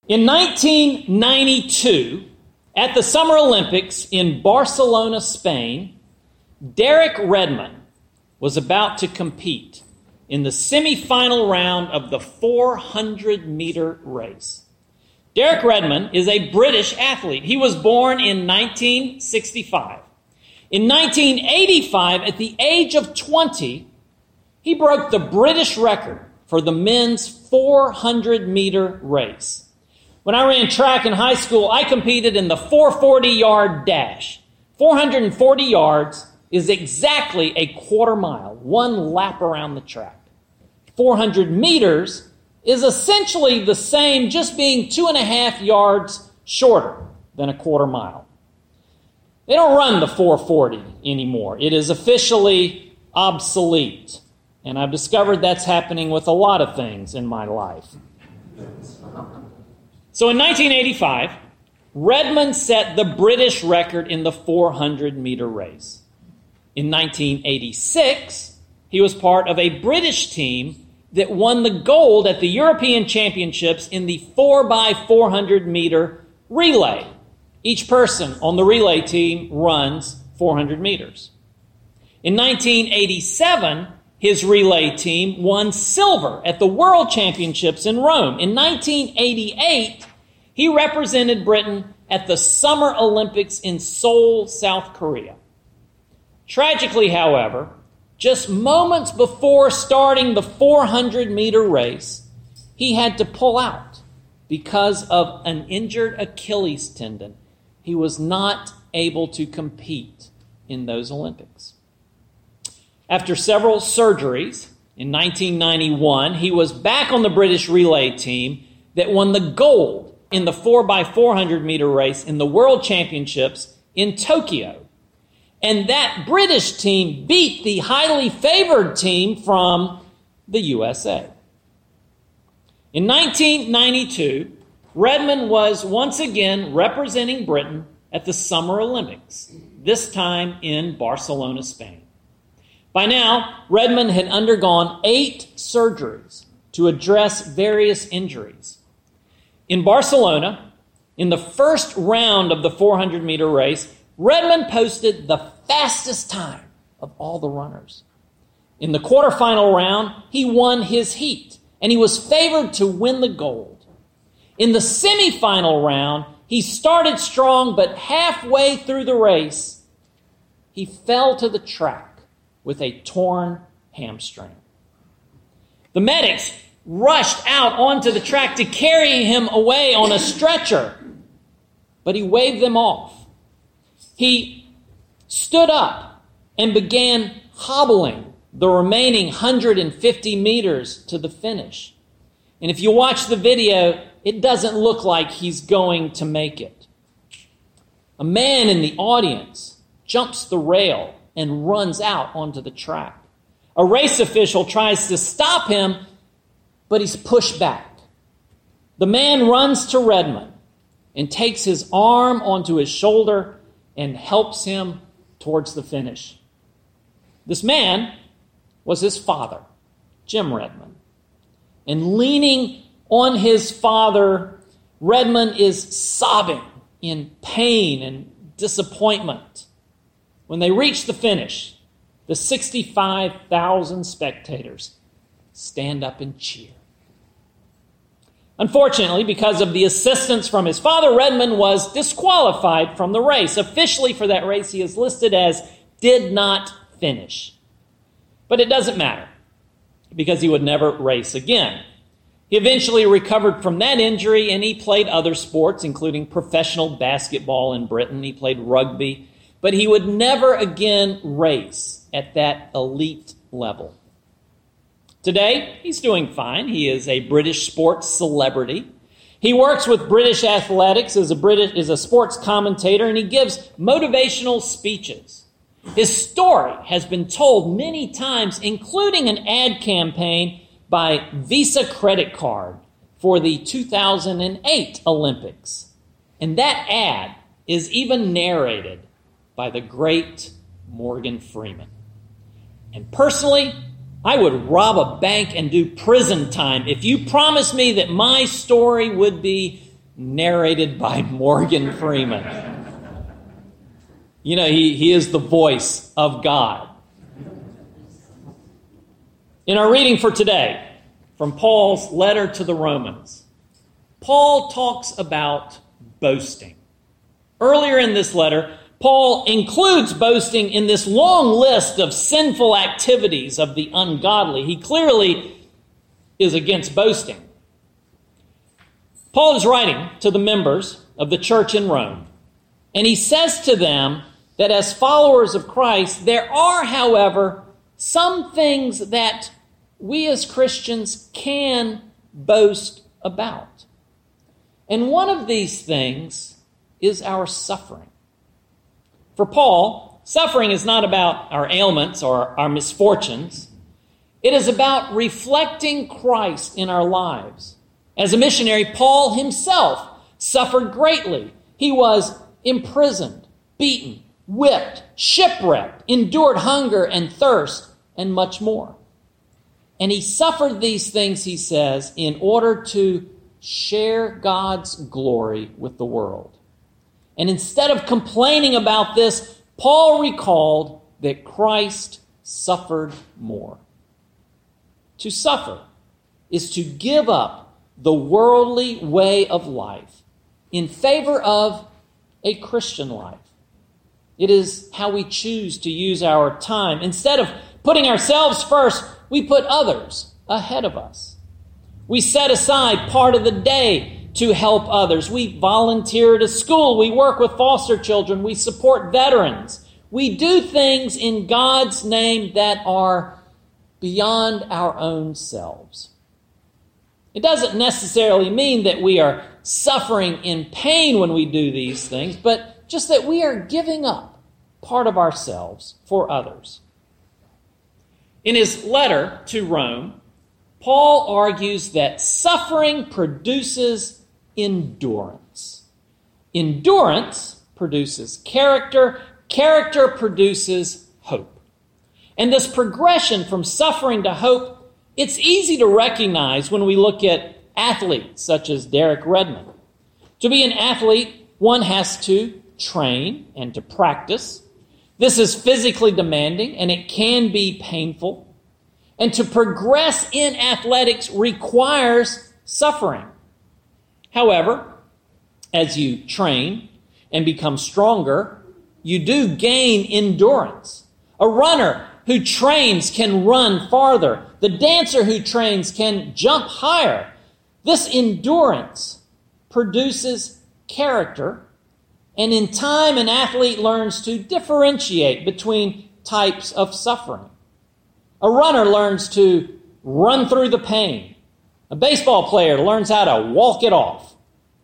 In 1992, at the Summer Olympics in Barcelona, Spain, Derek Redmond was about to compete in the semifinal round of the 400-meter race. Derek Redmond is a British athlete. He was born in 1965. In 1985, at the age of 20, he broke the British record for the men's 400-meter race. When I ran track in high school, I competed in the 440-yard dash. 440 yards is exactly a quarter mile, one lap around the track. 400 meters is essentially the same, just being 2.5 yards shorter than a quarter mile. They don't run the 440 anymore. It is officially obsolete. And I've discovered that's happening with a lot of things in my life. So in 1985, Redmond set the British record in the 400-meter race. In 1986, he was part of a British team that won the gold at the European Championships in the 4x400-meter relay. Each person on the relay team runs 400 meters. In 1987, his relay team won silver at the World Championships in Rome. In 1988, he represented Britain at the Summer Olympics in Seoul, South Korea. Tragically, however, just moments before starting the 400-meter race, he had to pull out because of an injured Achilles tendon. He was not able to compete in those Olympics. After several surgeries, in 1991, he was back on the British relay team that won the gold in the 4x400-meter race in the World Championships in Tokyo. And that British team beat the highly favored team from the USA. In 1992, Redmond was once again representing Britain at the Summer Olympics, this time in Barcelona, Spain. By now, Redmond had undergone 8 surgeries to address various injuries. In Barcelona, in the first round of the 400-meter race, Redmond posted the fastest time of all the runners. In the quarterfinal round, he won his heat, and he was favored to win the gold. In the semifinal round, he started strong, but halfway through the race, he fell to the track with a torn hamstring. The medics rushed out onto the track to carry him away on a stretcher, but he waved them off. He stood up and began hobbling the remaining 150 meters to the finish. And if you watch the video, it doesn't look like he's going to make it. A man in the audience jumps the rail and runs out onto the track. A race official tries to stop him, but he's pushed back. The man runs to Redmond and takes his arm onto his shoulder and helps him towards the finish. This man was his father, Jim Redmond. And leaning on his father, Redmond is sobbing in pain and disappointment. When they reach the finish, the 65,000 spectators stand up and cheer. Unfortunately, because of the assistance from his father, Redmond was disqualified from the race. Officially for that race, he is listed as did not finish. But it doesn't matter, because he would never race again. He eventually recovered from that injury, and he played other sports, including professional basketball in Britain. He played rugby, but he would never again race at that elite level. Today, he's doing fine. He is a British sports celebrity. He works with British Athletics as a sports commentator, and he gives motivational speeches. His story has been told many times, including an ad campaign by Visa credit card for the 2008 Olympics. And that ad is even narrated by the great Morgan Freeman. And personally, I would rob a bank and do prison time if you promised me that my story would be narrated by Morgan Freeman. You know, he is the voice of God. In our reading for today, from Paul's letter to the Romans, Paul talks about boasting. Earlier in this letter, Paul includes boasting in this long list of sinful activities of the ungodly. He clearly is against boasting. Paul is writing to the members of the church in Rome, and he says to them that as followers of Christ, there are, however, some things that we as Christians can boast about. And one of these things is our suffering. For Paul, suffering is not about our ailments or our misfortunes. It is about reflecting Christ in our lives. As a missionary, Paul himself suffered greatly. He was imprisoned, beaten, whipped, shipwrecked, endured hunger and thirst, and much more. And he suffered these things, he says, in order to share God's glory with the world. And instead of complaining about this, Paul recalled that Christ suffered more. To suffer is to give up the worldly way of life in favor of a Christian life. It is how we choose to use our time. Instead of putting ourselves first, we put others ahead of us. We set aside part of the day to help others. We volunteer at a school. We work with foster children. We support veterans. We do things in God's name that are beyond our own selves. It doesn't necessarily mean that we are suffering in pain when we do these things, but just that we are giving up part of ourselves for others. In his letter to Rome, Paul argues that suffering produces endurance. Endurance produces character. Character produces hope. And this progression from suffering to hope, it's easy to recognize when we look at athletes such as Derek Redmond. To be an athlete, one has to train and to practice. This is physically demanding and it can be painful. And to progress in athletics requires suffering. However, as you train and become stronger, you do gain endurance. A runner who trains can run farther. The dancer who trains can jump higher. This endurance produces character, and in time an athlete learns to differentiate between types of suffering. A runner learns to run through the pain. A baseball player learns how to walk it off.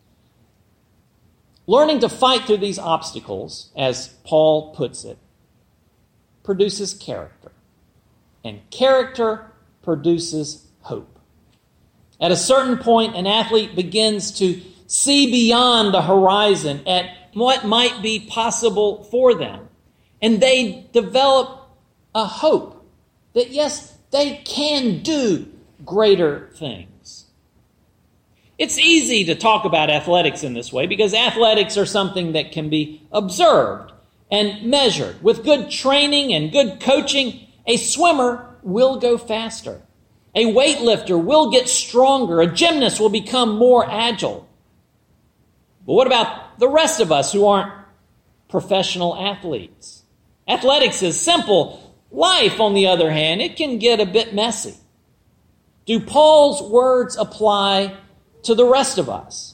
Learning to fight through these obstacles, as Paul puts it, produces character. And character produces hope. At a certain point, an athlete begins to see beyond the horizon at what might be possible for them. And they develop a hope that, yes, they can do greater things. It's easy to talk about athletics in this way because athletics are something that can be observed and measured. With good training and good coaching, a swimmer will go faster. A weightlifter will get stronger. A gymnast will become more agile. But what about the rest of us who aren't professional athletes? Athletics is simple. Life, on the other hand, it can get a bit messy. Do Paul's words apply to the rest of us?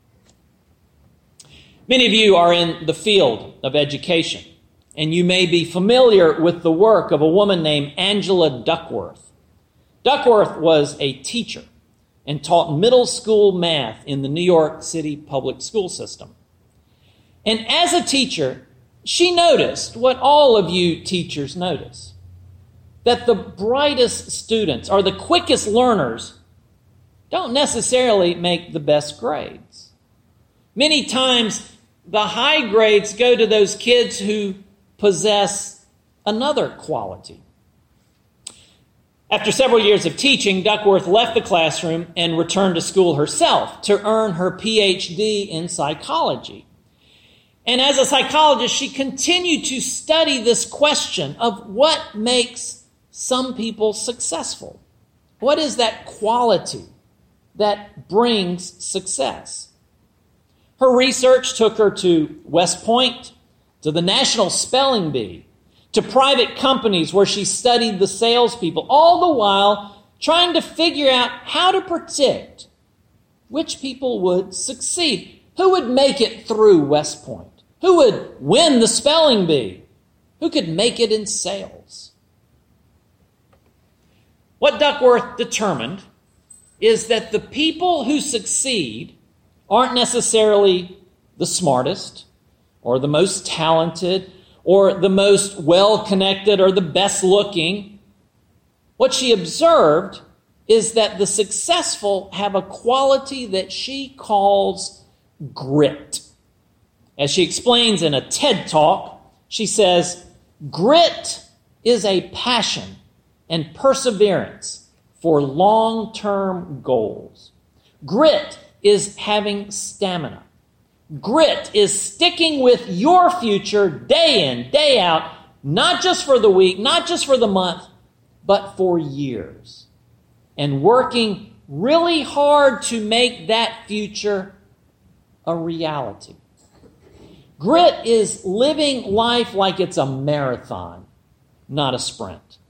Many of you are in the field of education, and you may be familiar with the work of a woman named Angela Duckworth. Duckworth was a teacher and taught middle school math in the New York City public school system. And as a teacher, she noticed what all of you teachers notice, that the brightest students or the quickest learners don't necessarily make the best grades. Many times, the high grades go to those kids who possess another quality. After several years of teaching, Duckworth left the classroom and returned to school herself to earn her PhD in psychology. And as a psychologist, she continued to study this question of what makes some people successful. What is that quality that brings success? Her research took her to West Point, to the National Spelling Bee, to private companies where she studied the salespeople, all the while trying to figure out how to predict which people would succeed, who would make it through West Point, who would win the spelling bee, who could make it in sales. What Duckworth determined is that the people who succeed aren't necessarily the smartest or the most talented or the most well-connected or the best looking. What she observed is that the successful have a quality that she calls grit. As she explains in a TED Talk, she says, "Grit is a passion and perseverance for long-term goals. Grit is having stamina. Grit is sticking with your future day in, day out, not just for the week, not just for the month, but for years. And working really hard to make that future a reality." Grit is living life like it's a marathon, not a sprint.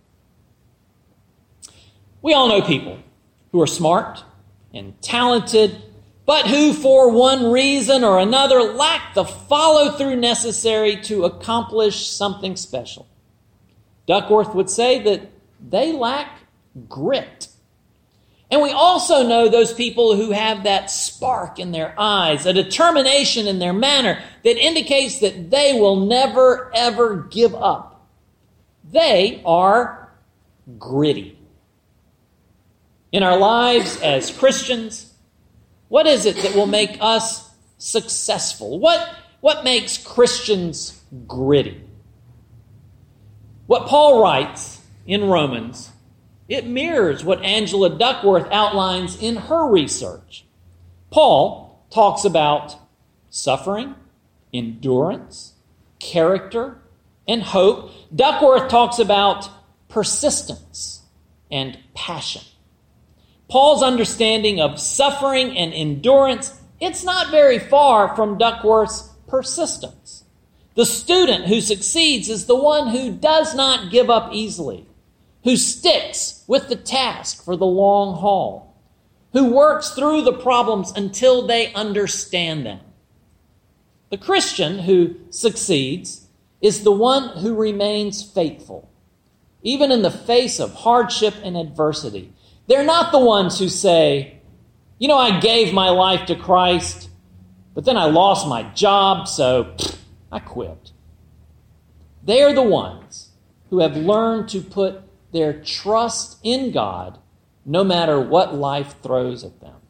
We all know people who are smart and talented, but who, for one reason or another, lack the follow-through necessary to accomplish something special. Duckworth would say that they lack grit. And we also know those people who have that spark in their eyes, a determination in their manner that indicates that they will never, ever give up. They are gritty. In our lives as Christians, what is it that will make us successful? What makes Christians gritty? What Paul writes in Romans, it mirrors what Angela Duckworth outlines in her research. Paul talks about suffering, endurance, character, and hope. Duckworth talks about persistence and passion. Paul's understanding of suffering and endurance, it's not very far from Duckworth's persistence. The student who succeeds is the one who does not give up easily, who sticks with the task for the long haul, who works through the problems until they understand them. The Christian who succeeds is the one who remains faithful, even in the face of hardship and adversity. They're not the ones who say, I gave my life to Christ, but then I lost my job, so I quit. They are the ones who have learned to put their trust in God no matter what life throws at them.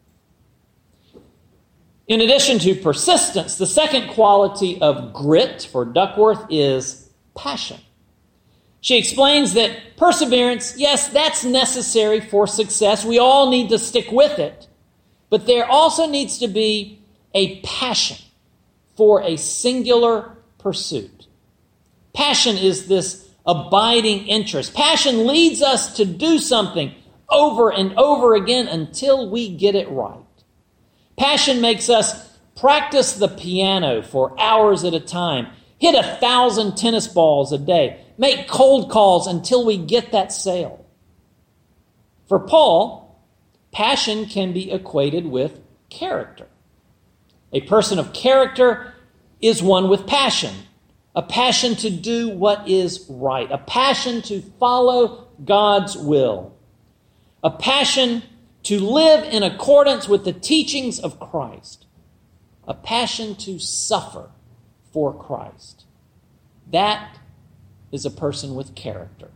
In addition to persistence, the second quality of grit for Duckworth is passion. She explains that perseverance, yes, that's necessary for success. We all need to stick with it. But there also needs to be a passion for a singular pursuit. Passion is this abiding interest. Passion leads us to do something over and over again until we get it right. Passion makes us practice the piano for hours at a time, hit 1,000 tennis balls a day, make cold calls until we get that sale. For Paul, passion can be equated with character. A person of character is one with passion, a passion to do what is right, a passion to follow God's will, a passion to live in accordance with the teachings of Christ, a passion to suffer for Christ. That is a person with character.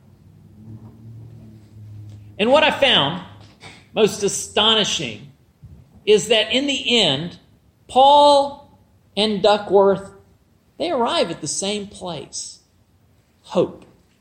And what I found most astonishing is that in the end, Paul and Duckworth, they arrive at the same place: hope.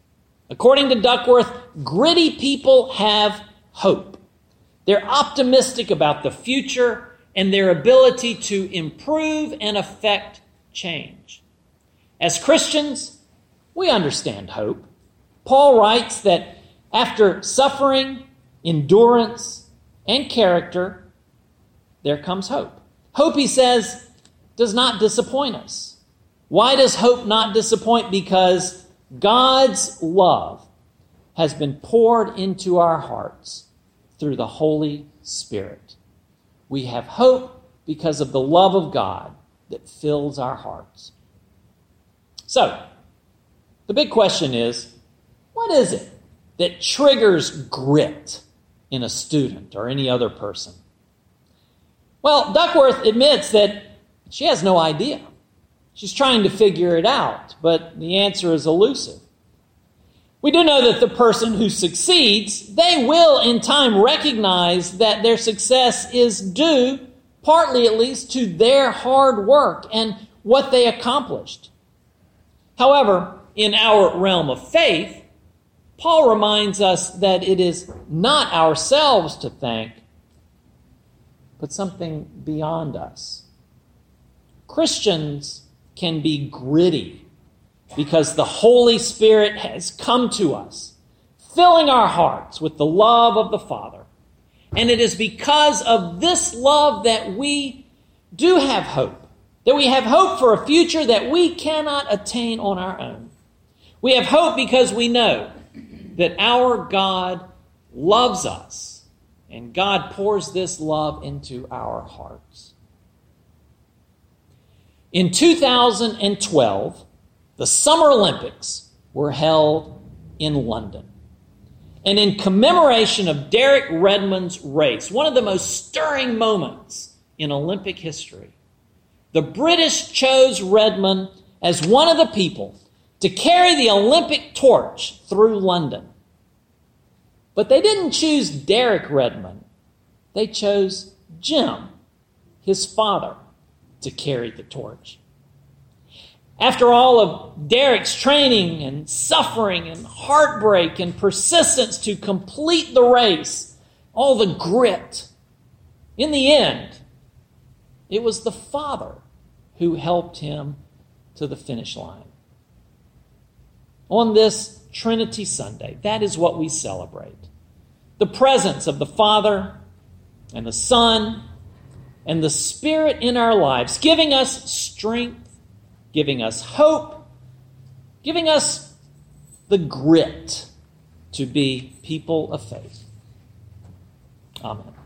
According to Duckworth, gritty people have hope. They're optimistic about the future and their ability to improve and affect change. As Christians, we understand hope. Paul writes that after suffering, endurance, and character, there comes hope. Hope, he says, does not disappoint us. Why does hope not disappoint? Because God's love has been poured into our hearts through the Holy Spirit. We have hope because of the love of God that fills our hearts. So, the big question is, what is it that triggers grit in a student or any other person? Well, Duckworth admits that she has no idea. She's trying to figure it out, but the answer is elusive. We do know that the person who succeeds, they will in time recognize that their success is due, partly at least, to their hard work and what they accomplished. However, in our realm of faith, Paul reminds us that it is not ourselves to thank, but something beyond us. Christians can be gritty because the Holy Spirit has come to us, filling our hearts with the love of the Father. And it is because of this love that we do have hope, that we have hope for a future that we cannot attain on our own. We have hope because we know that our God loves us, and God pours this love into our hearts. In 2012, the Summer Olympics were held in London. And in commemoration of Derek Redmond's race, one of the most stirring moments in Olympic history, the British chose Redmond as one of the people to carry the Olympic torch through London. But they didn't choose Derek Redmond. They chose Jim, his father, to carry the torch. After all of Derek's training and suffering and heartbreak and persistence to complete the race, all the grit, in the end, it was the father who helped him to the finish line. On this Trinity Sunday, that is what we celebrate. The presence of the Father and the Son and the Spirit in our lives, giving us strength, giving us hope, giving us the grit to be people of faith. Amen.